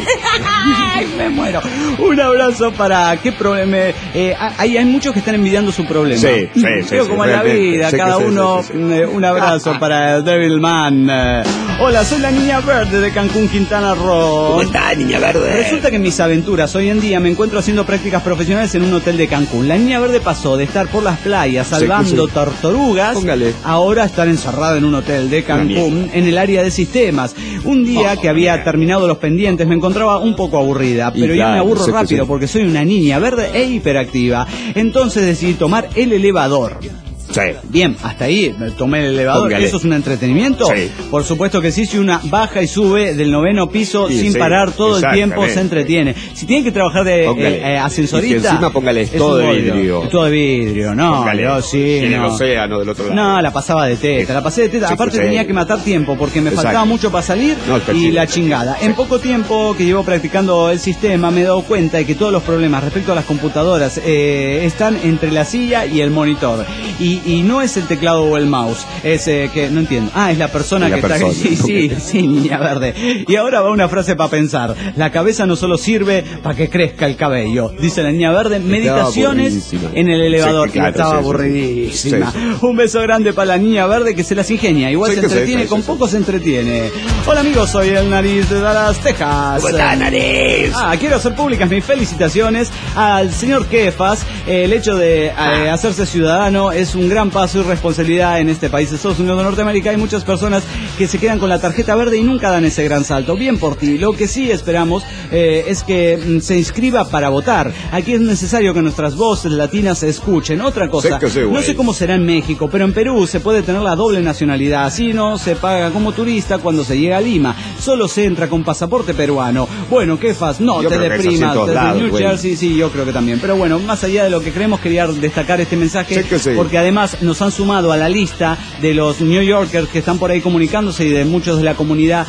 C: Ay, me muero. Un abrazo para qué problema. Hay muchos que están envidiando su problema.
D: Sí.
C: Creo como en la vida, cada uno. Un abrazo para Devilman. Hola, soy la Niña Verde de Cancún, Quintana Roo.
D: ¿Cómo está, Niña Verde?
C: Resulta que en mis aventuras hoy en día me encuentro haciendo prácticas profesionales en un hotel de Cancún. La Niña Verde pasó de estar por las playas salvando tortugas, ahora estar encerrada en un hotel de Cancún en el área de sistemas. Un día que había terminado los pendientes me encontraba un poco aburrida, pero yo me aburro rápido porque soy una niña verde e hiperactiva. Entonces decidí tomar el elevador.
D: Sí.
C: Bien, hasta ahí tomé el elevador.
D: Póngale.
C: ¿Eso es un entretenimiento?
D: Sí.
C: Por supuesto que sí, si una baja y sube del 9º piso sin parar todo el tiempo, se entretiene. Si tiene que trabajar de ascensorista,
D: y encima póngale todo de vidrio.
C: Todo de vidrio, no.
D: Póngale,
C: Yo sí,
D: en el
C: no.
D: océano del otro lado.
C: No, la pasaba de teta, la pasé de teta.
D: Sí,
C: Aparte
D: sí.
C: tenía que matar tiempo porque me faltaba mucho para salir y la chingada. En poco tiempo que llevo practicando el sistema me he dado cuenta de que todos los problemas respecto a las computadoras están entre la silla y el monitor. Y no es el teclado o el mouse, es que no entiendo. Es la persona que está ahí. Sí, Niña Verde. Y ahora va una frase para pensar. La cabeza no solo sirve para que crezca el cabello, dice la Niña Verde. Meditaciones en el elevador. Estaba aburridísima. Sí. Un beso grande para la Niña Verde que se las ingenia. Igual se entretiene, con poco se entretiene. Hola amigos, soy el Nariz de Dallas, Texas.
D: ¿Cómo está, Nariz?
C: Quiero hacer públicas mis felicitaciones al señor Kefas. El hecho de hacerse ciudadano es un gran paso y responsabilidad en este país de Estados Unidos de Norteamérica. Hay muchas personas que se quedan con la tarjeta verde y nunca dan ese gran salto. Bien por ti. Lo que sí esperamos es que se inscriba para votar. Aquí es necesario que nuestras voces latinas se escuchen. Otra cosa, no sé cómo será en México, pero en Perú se puede tener la doble nacionalidad. Así no se paga como turista cuando se llega a Lima. Solo se entra con pasaporte peruano. Bueno, Kefas, no te deprimas. Desde New Jersey, sí, yo creo que también. Pero bueno, más allá de lo que creemos, quería destacar este mensaje porque además nos han sumado a la lista de los New Yorkers que están por ahí comunicándose y de muchos de la comunidad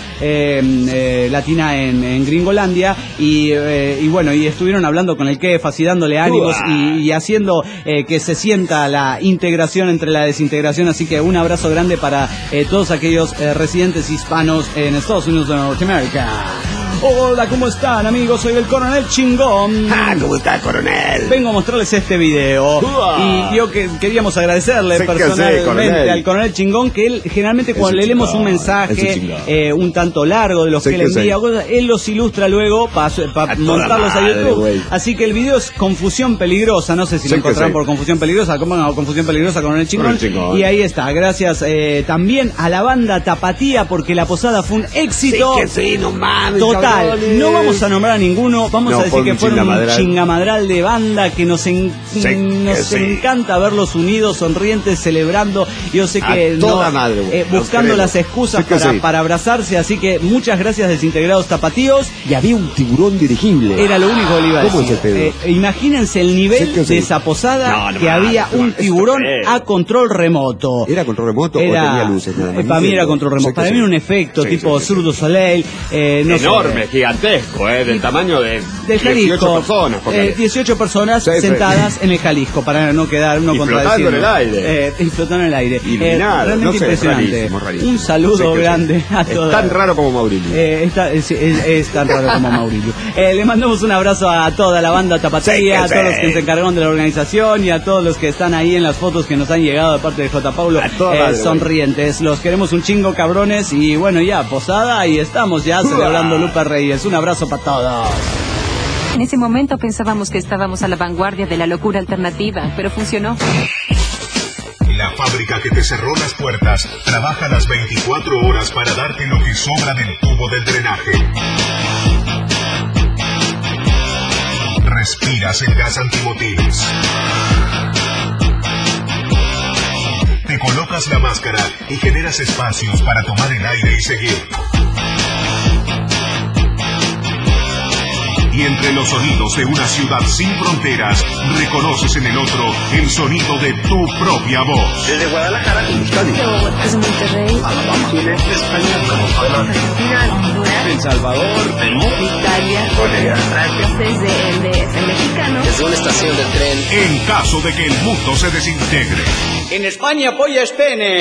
C: latina en Gringolandia y bueno, y estuvieron hablando con el Kefas y dándole ánimos y haciendo que se sienta la integración entre la desintegración. Así que un abrazo grande para todos aquellos residentes hispanos en Estados Unidos de Norteamérica. Hola, ¿cómo están, amigos? Soy el Coronel Chingón.
D: ¿Cómo está, Coronel?
C: Vengo a mostrarles este video. Y yo queríamos agradecerle personalmente al Coronel Chingón, que él generalmente cuando le leemos un mensaje un tanto largo de los que él envía, él los ilustra luego para montarlos a YouTube. Así que el video es Confusión Peligrosa. No sé si lo encontrarán por Confusión Peligrosa. ¿Cómo no? Confusión Peligrosa, Coronel Chingón. Y ahí está. Gracias también a la banda Tapatía, porque la posada fue un éxito.
D: No mames.
C: Total. No vamos a nombrar a ninguno, vamos a decir que fueron un chingamadral de banda que nos encanta verlos unidos, sonrientes, celebrando. Yo sé que buscando las excusas para abrazarse, así que muchas gracias, desintegrados tapatíos.
D: Y había un tiburón dirigible.
C: Era lo único que le iba a decir. Imagínense el nivel de esa posada, que había un tiburón a control remoto.
D: ¿Era control remoto o tenía luces?
C: Para mí era control remoto. Para mí era un efecto tipo Cirque du Soleil.
D: Enorme, gigantesco, del tamaño de 18 personas.
C: 18 personas sentadas en el Jalisco, para no quedar uno contradecido.
D: Y
C: flotando en el aire.
D: Realmente
C: impresionante.
D: Rarísimo.
C: Un saludo grande a todos.
D: Es tan raro como Maurilio.
C: Es tan raro como Maurilio. Le mandamos un abrazo a toda la banda Tapatía, a todos los que se encargaron de la organización y a todos los que están ahí en las fotos que nos han llegado de parte de J. Paulo, sonrientes. Los queremos un chingo, cabrones. Y bueno, ya, posada, y estamos ya celebrando Lupe Reyes. Un abrazo para todos.
G: En ese momento pensábamos que estábamos a la vanguardia de la locura alternativa, pero funcionó.
B: La fábrica que te cerró las puertas trabaja las 24 horas para darte lo que sobra del tubo del drenaje. Respiras el gas antimotines. Te colocas la máscara y generas espacios para tomar el aire y seguir. Y entre los sonidos de una ciudad sin fronteras, reconoces en el otro el sonido de tu propia voz.
H: Desde Guadalajara,
F: Desde Monterrey,
H: Alabama, Chile, España,
F: Argentina, Honduras,
C: El Salvador,
H: Perú,
F: Italia,
H: Bolivia,
F: desde el DF mexicano.
H: desde una estación del tren.
B: En caso de que el mundo se desintegre.
C: En España, polla es pene.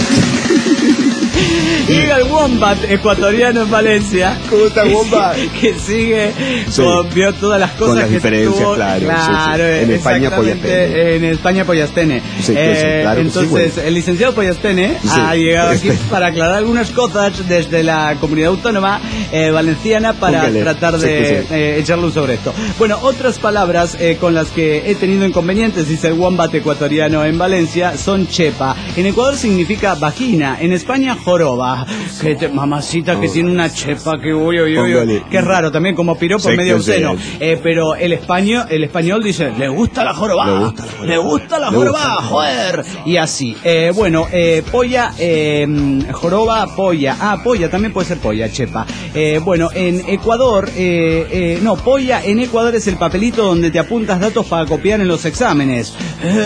C: Llega el Wombat ecuatoriano en Valencia.
D: ¿Cómo está Wombat?
C: Que sigue,
D: Sí.
C: vio todas las cosas
D: Con las
C: que
D: diferencias,
C: tuvo.
D: claro, sí,
C: Claro,
D: sí. En España, Pollastene.
C: En España, Pollastene.
D: Sí, que sí, claro que sí,
C: entonces,
D: bueno.
C: el licenciado Pollastene
D: Sí.
C: ha llegado aquí para aclarar algunas cosas desde la comunidad autónoma valenciana para
D: Póngale.
C: tratar
D: Sí,
C: de
D: que sí.
C: echar luz sobre esto. Bueno, otras palabras con las que he tenido inconvenientes, dice el Wombat ecuatoriano en Valencia, son chepa. En Ecuador significa vagina, en España joroba. Mamacita que tiene una chepa, que uy, uy, uy,
D: Póngale.
C: que raro, también como piropo
D: Sí,
C: medio
D: que sí.
C: obsceno. Pero el español dice, le gusta la joroba, le gusta la joroba, joder. Y así. Bueno, polla, joroba, polla. Ah, polla, también puede ser polla, chepa. Bueno, en Ecuador, no, polla en Ecuador es el papelito donde te apuntas datos para copiar en los exámenes.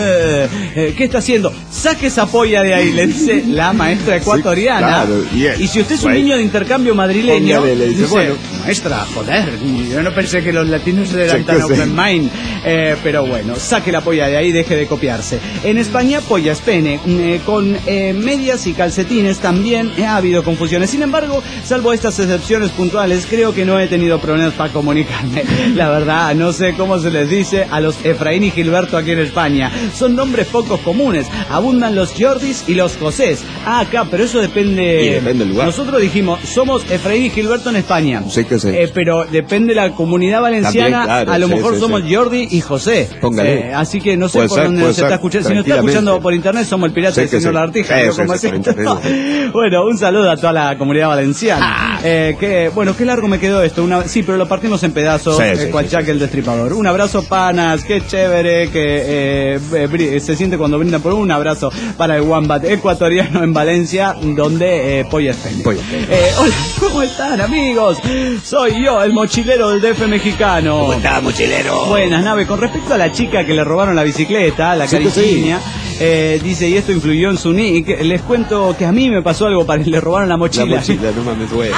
C: ¿Qué está haciendo? Saque esa polla de ahí, le dice la maestra ecuatoriana.
D: Sí, claro,
C: Y si usted es un niño de intercambio madrileño,
D: Póngale, le dice, bueno,
C: maestra, joder, yo no pensé que los latinos eran
D: Sí,
C: tan
D: que sí.
C: open mind. Pero bueno, saque la polla de ahí, deje de copiarse. En España, polla es pene. Con medias y calcetines también ha habido confusiones. Sin embargo, salvo estas excepciones puntuales, creo que no he tenido problemas para comunicarme. La verdad, no sé cómo se les dice a los Efraín y Gilberto aquí en España. Son nombres pocos comunes. Abundan los Jordis y los Josés. Ah, acá, pero eso depende.
D: Y depende del lugar.
C: Nosotros dijimos, somos Efraín y Gilberto en España.
D: Sí que sí.
C: Pero depende de la comunidad valenciana.
D: También, claro,
C: a lo
D: sí,
C: mejor
D: sí,
C: somos
D: sí.
C: Jordi y José.
D: Póngale.
C: Así que no sé
D: Puede
C: por
D: ser,
C: dónde
D: puede
C: nos está
D: ser,
C: escuchando. Si nos está
D: tranquilamente.
C: escuchando por internet, somos el pirata
D: Sí
C: del
D: que
C: señor
D: sí.
C: Lartija.
D: Eso,
C: ¿Cómo
D: exactamente,
C: es esto? Bueno, un saludo a toda la comunidad valenciana. Bueno, qué largo me quedó esto. Sí, pero lo partimos en pedazos.
D: Sí, sí,
C: Cual
D: sí,
C: Jack el Destripador. Un abrazo, panas. Qué chévere que se siente cuando brindan por un abrazo para el Wombat ecuatoriano en Valencia, donde polla es pene.
D: Polla.
C: Hola, ¿cómo están, amigos? Soy yo, el mochilero del DF mexicano.
D: ¿Cómo está, mochilero?
C: Buenas, Nave. Con respecto a la chica que le robaron la bicicleta, la
D: Sí, que sí.
C: cariña, dice, y esto influyó en su nick, les cuento que a mí me pasó algo para que le robaron la mochila.
D: La mochila, no mames, güey.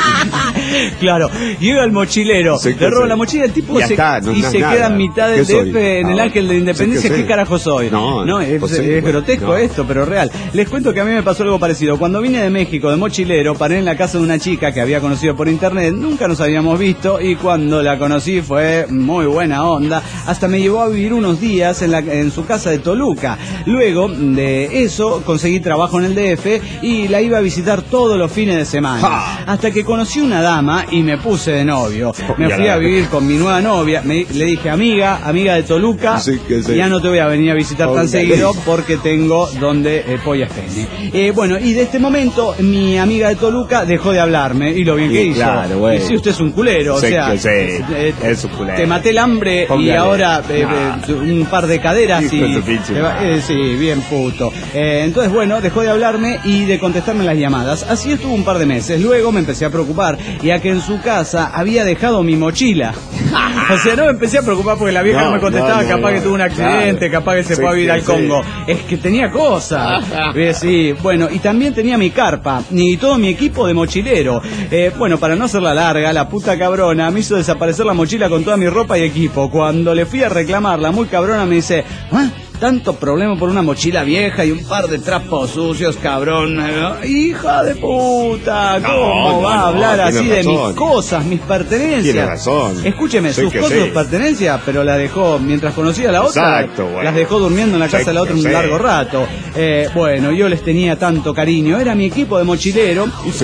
C: Claro, llega el mochilero,
D: Sí, que
C: le roban
D: sí.
C: la mochila, el tipo
D: Ya está, no
C: y
D: es
C: se
D: nada.
C: queda en mitad del
D: ¿Qué soy?
C: DF en el
D: Ah,
C: Ángel de la Independencia.
D: sí que
C: ¿Qué
D: sí.
C: carajo soy?
D: No,
C: es
D: posible,
C: grotesco
D: no.
C: esto, pero real. Les cuento que a mí me pasó algo parecido. Cuando vine de México de mochilero, paré en la casa de una chica que había conocido por internet, nunca nos habíamos visto y cuando la conocí fue muy buena onda. Hasta me llevó a vivir unos días en su casa de Toluca. Luego de eso conseguí trabajo en el DF y la iba a visitar todos los fines de semana. Hasta que conocí una dama y me puse de novio. Me
D: Ya
C: fui
D: la-
C: a vivir con mi nueva novia. Le dije, amiga de Toluca,
D: Sí, que sí.
C: ya no te voy a venir a visitar tan
D: Póngale.
C: seguido porque tengo donde polla es pene. Bueno, y de este momento mi amiga de Toluca dejó de hablarme y lo bien que
D: Sí,
C: hizo.
D: claro, güey.
C: Y si usted es un culero,
D: Sí,
C: o sea,
D: que sí, es un culero.
C: te maté el hambre y
D: Póngale.
C: ahora
D: No.
C: un par de caderas
D: Hijo
C: y
D: de su pinche
C: te va-
D: madre.
C: sí, bien puto. Entonces, bueno, dejó de hablarme y de contestarme las llamadas. Así estuvo un par de meses. Luego me empecé a preocupar, ya que en su casa había dejado mi mochila. O sea, no me empecé a preocupar porque la vieja no,
D: No,
C: me contestaba,
D: no,
C: capaz
D: no,
C: que tuvo un accidente,
D: claro.
C: capaz que se
D: Sí,
C: fue a vivir
D: sí,
C: al Congo. Es que tenía cosas. Sí, bueno, y también tenía mi carpa y todo mi equipo de mochilero. Bueno, para no hacerla larga, la puta cabrona me hizo desaparecer la mochila con toda mi ropa y equipo. Cuando le fui a reclamarla, muy cabrona me dice, ¿ah? Tanto problema por una mochila vieja y un par de trapos sucios, cabrón. Hija de puta, ¿cómo
D: No,
C: va a
D: no,
C: hablar
D: tiene
C: así de
D: razón.
C: mis cosas, mis pertenencias?
D: Tiene razón.
C: Escúcheme,
D: Sí
C: sus
D: que
C: cosas,
D: sí.
C: sus pertenencias, pero la dejó mientras conocía a la otra.
D: Exacto, güey.
C: Las dejó durmiendo en la
D: Sí
C: casa de la otra
D: que
C: un
D: sí.
C: largo rato. Bueno, yo les tenía tanto cariño. Era mi equipo de mochilero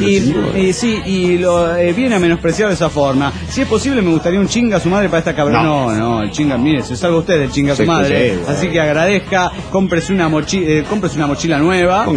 C: y lo viene a menospreciar de esa forma. Si es posible, me gustaría un chinga a su madre para esta cabrón.
D: No.
C: No, el chinga, mire, se salga usted del chinga a su
D: Sí,
C: madre.
D: sí, güey.
C: Así que agradezco agradezca, cómprese una mochila nueva.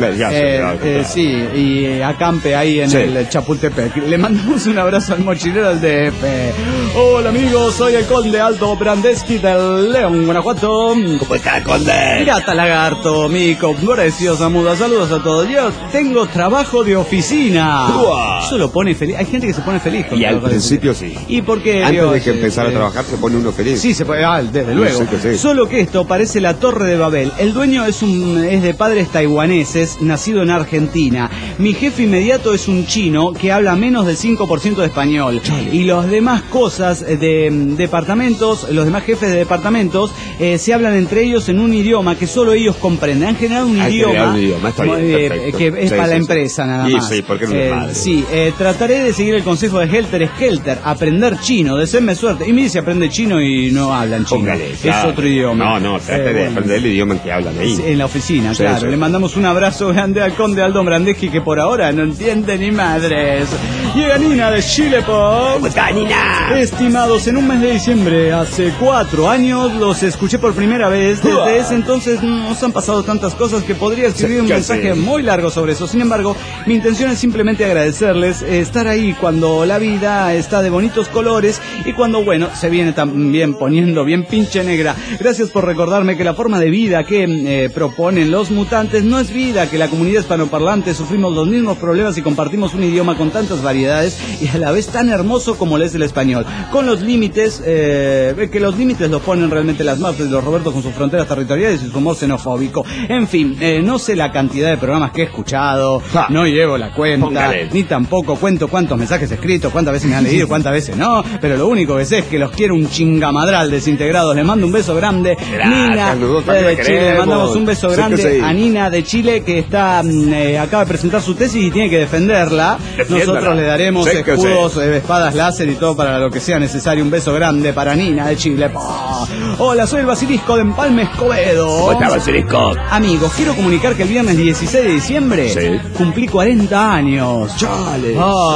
C: Sí, y acampe ahí en el Chapultepec. Le mandamos un abrazo al mochilero del DF. Hola amigos, soy el conde Aldo Brandeschi del León, Guanajuato.
D: ¿Cómo está, conde?
C: Pirata Lagarto, Mico, preciosa muda, saludos a todos. Yo tengo trabajo de oficina. Eso lo pone feliz. Hay gente que se pone feliz.
D: Y al principio sí.
C: ¿Y por qué?
D: Antes de que empezar a trabajar se pone uno feliz.
C: Sí, se puede, desde luego.
D: Sí.
C: Solo que esto parece la Torre de Babel. El dueño es de padres taiwaneses, nacido en Argentina. Mi jefe inmediato es un chino que habla menos del 5% de español. Y los demás cosas de departamentos, los demás jefes de departamentos se hablan entre ellos en un idioma que solo ellos comprenden. Han generado un idioma que es para la empresa nada más.
D: Sí, porque no es malo.
C: Sí, trataré de seguir el consejo de Helter Skelter, aprender chino, deseenme suerte. Y mire si aprende chino y no hablan chino.
D: Póngale,
C: es otro idioma.
D: No, trate de aprender el idioma en que hablan ahí.
C: En la oficina,
D: sí,
C: claro.
D: Sí.
C: Le mandamos un abrazo grande al conde Aldo Brandeschi, que por ahora no entiende ni madres. Llega Nina de Chile Pop.
D: ¿Cómo está, Nina?
C: Estimados, en un mes de diciembre, hace 4 años, los escuché por primera vez. Desde ese entonces nos han pasado tantas cosas que podría escribir un mensaje muy largo sobre eso. Sin embargo, mi intención es simplemente agradecerles, estar ahí cuando la vida está de bonitos colores y cuando, bueno, se viene también poniendo bien pinche negra. Gracias por recordarme que la forma de vida que proponen los mutantes no es vida, que la comunidad hispanoparlante sufrimos los mismos problemas y compartimos un idioma con tantas variedades y a la vez tan hermoso como lo es el español. Con los límites, que los límites los ponen realmente las mapas de los Robertos con sus fronteras territoriales y su humor xenofóbico. En fin, no sé la cantidad de programas que he escuchado, no llevo la cuenta, ni tampoco cuento cuántos mensajes escritos, cuántas veces me han leído, cuántas veces no, pero lo único que sé es que los quiero un chingamadral desintegrados. Les mando un beso grande. Nina de Chile, le mandamos un beso grande a Nina de Chile, que está acaba de presentar su tesis y tiene que defenderla. Nosotros le daremos escudos, espadas láser y todo para lo que sea necesario. Un beso grande para Nina de Chile. Hola, soy el Basilisco de Empalme Escobedo.
D: Hola, Basilisco.
C: Amigos, quiero comunicar que el viernes 16 de diciembre cumplí 40 años.
D: Chale.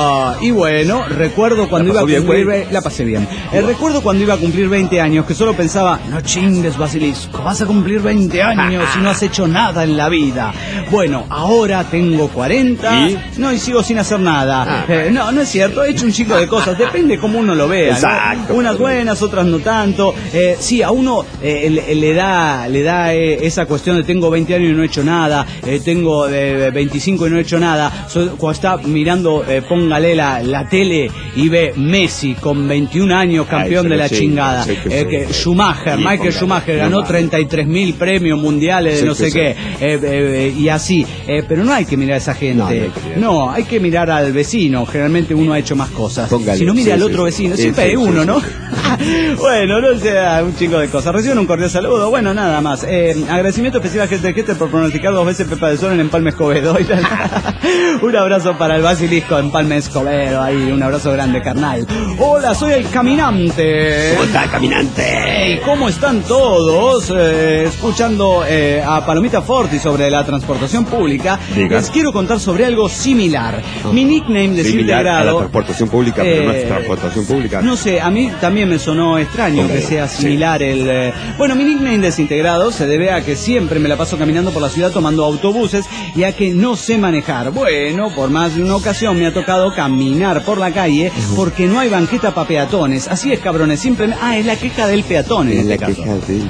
C: Y bueno, recuerdo cuando iba a cumplir... La pasé bien. Recuerdo cuando iba a cumplir 20 años que solo pensaba, no chingues, Basilisco, vas a cumplir 20 años y no has hecho nada en la vida. Bueno, ahora tengo 40 y sigo sin hacer nada. No es cierto, he hecho un chico de cosas, depende cómo uno lo vea.
D: Exacto.
C: ¿No? Unas buenas, otras no tanto. Sí, a uno le da esa cuestión de tengo 20 años y no he hecho nada, tengo 25 y no he hecho nada. Cuando está mirando, póngale la tele y ve Messi con 21 años, campeón de la chingada. Michael Schumacher ganó 33.000 premios mundiales de no sé qué, y así. Pero no hay que mirar a esa gente. No, hay que mirar al vecino. Generalmente uno ha hecho más cosas. Si no mira al otro vecino, siempre hay uno, ¿no? Bueno, no sea un chico de cosas. Reciben un cordial saludo. Bueno, nada más. Agradecimiento especial a Gente por pronosticar 2 veces Pepa del Sol en Empalme Escobedo. Un abrazo para el Basilisco en Empalme Escobedo. Ahí, un abrazo grande, carnal. Hola, soy el Caminante.
D: ¿Cómo está, Caminante?
C: ¿Cómo están todos? Escuchando a Palomita Forti sobre la transportación pública. Les quiero contar sobre algo similar. Mi nickname desintegrado.
D: A la transportación pública, pero no es transportación pública.
C: No sé, a mí también me sonó extraño que sea similar Bueno, mi nickname desintegrado se debe a que siempre me la paso caminando por la ciudad tomando autobuses y a que no sé manejar. Bueno, por más de una ocasión me ha tocado caminar por la calle porque no hay banqueta para peatones. Así es, cabrones, simplemente... es la queja del peatón en este caso.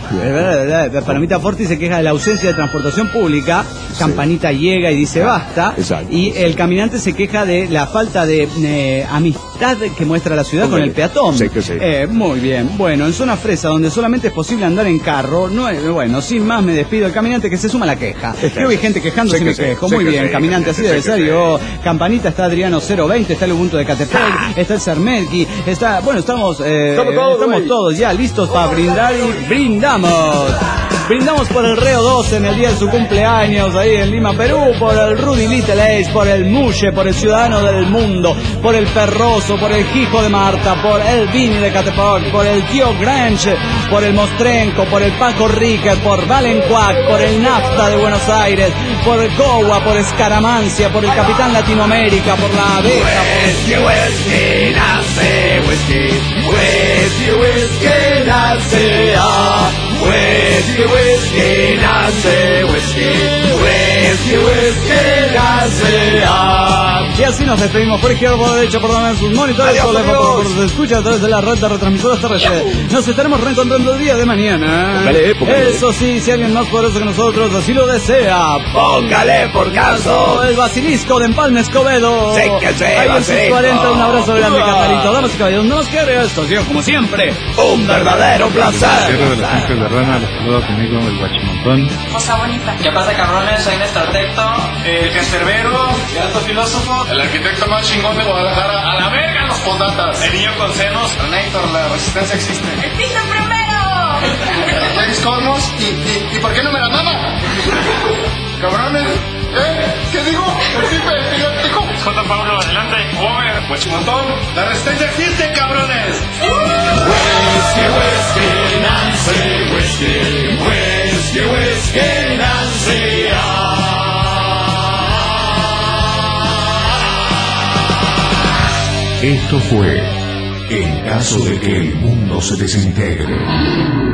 C: Palomita Forti se queja de la ausencia de transportación pública. Campanita llega y dice basta. Y el caminante se queja de la falta de amistad que muestra la ciudad con el peatón. Muy bien. Bueno, en zona fresa, donde solamente es posible andar en carro, bueno, sin más me despido. El caminante que se suma a la queja. Yo vi gente quejándose y me quejo. Muy bien, caminante, así debe ser. Yo, Campanita, está Adriano 020, está el Ubuntu de Catepec, está el Cermelki, está... Bueno, estamos todos ya listos para brindar y brindamos. Brindamos por el Reo 12 en el día de su cumpleaños ahí en Lima, Perú, por el Rudy Little Ace, por el Mushe, por el Ciudadano del Mundo, por el Perroso, por el Hijo de Marta, por el Vini de Catepec, por el Tío Grange, por el Mostrenco, por el Paco Riquet, por Valencuac, por el Nafta de Buenos Aires, por el Gowa, por Escaramancia, por el Capitán Latinoamérica, por la Abeja,
B: Whisky, nace,
D: Whisky, whisky, nace, whisky, nace.
C: Y así nos despedimos por izquierda, por derecha, por donde sus monitores, por se escucha a través de la red de retransmisoras terrestres. Nos estaremos reencontrando el día de mañana.
D: Póngale.
C: Eso sí, si alguien más poderoso que nosotros así lo desea,
D: Póngale por caso.
C: el basilisco de Empalme Escobedo.
D: Séquese,
C: Ahí en sus
D: basilisco.
C: 40, un abrazo grande, Cantarito. Damas y caballeros, no nos quiere esto, ha sido como siempre
D: Un verdadero placer.
I: Cierro de las Cinco de Rana, los saludo conmigo, el Guachimontón.
G: Cosa bonita.
J: ¿Qué pasa, cabrones? Soy un estratecto, el cancerbero, el alto filósofo, el arquitecto más chingón de Guadalajara. A la verga los podatas. El niño con senos. Renator, la resistencia existe.
G: ¡El piso primero!
J: ¿Tienes cornos? ¿Y por qué no me la mama? Cabrones. ¿Qué digo? El tipo epiléptico. J. Pablo, adelante. Over. Guachimontón. La resistencia existe, cabrones.
D: Whisky, whisky, Nancy, whisky, Nancy.
B: Esto fue En caso de que el mundo se desintegre.